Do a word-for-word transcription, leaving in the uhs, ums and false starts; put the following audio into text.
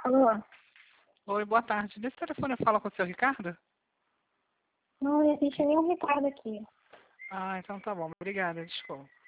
Alô? Oi, boa tarde. Nesse telefone eu falo com o seu Ricardo? Não existe nenhum Ricardo aqui. Ah, então tá bom. Obrigada, desculpa.